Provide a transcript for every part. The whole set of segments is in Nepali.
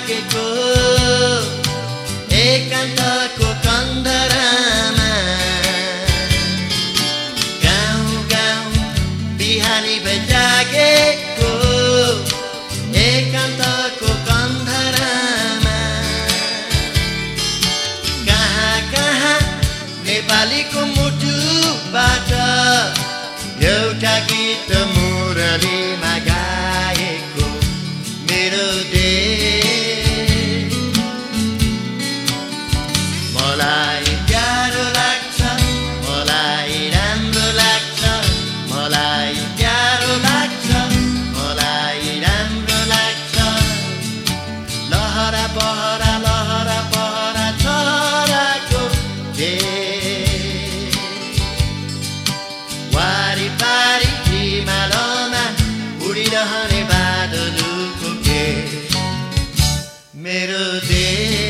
लागेको एकान्तको कन्दरामा गाउँ गाउँ बिहानी भई जागेको एकान्तको कन्दरामा कहाँ कहाँ नेपालीको मुटुबाट एउटा गीत मुरलीमा गाएको मेरो देश मलाई प्यारो लाग्छ मलाई राम्रो लाग्छ मलाई प्यारो लाग्छ मलाई राम्रो लाग्छ लहरा बहरा चराको देश वारिपारि हिमालमा उडिरहने बादलको केश मेरो देश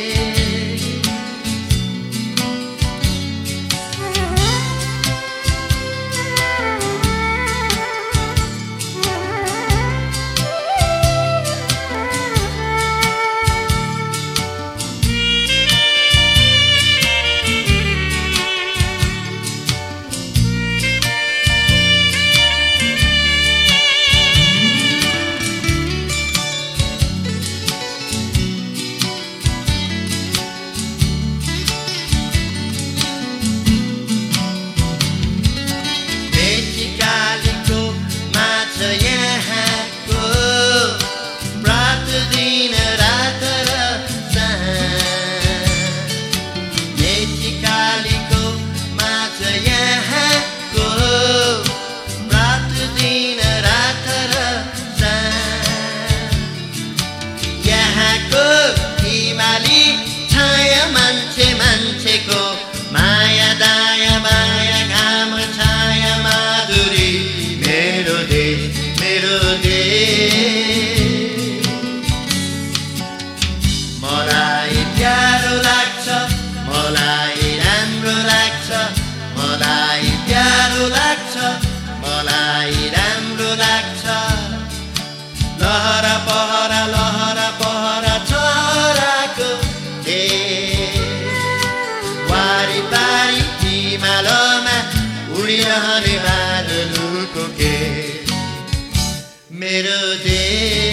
माया दाया माया घाम छाया माधुरी मेरो देश मलाई प्यारो लाग्छ मलाई राम्रो लाग्छ मलाई प्यारो लाग्छ मलाई राम्रो लाग्छ लहरा पहरा चराको वारिपारि हिमालमा उडिरहने बादलको केश मेरो देश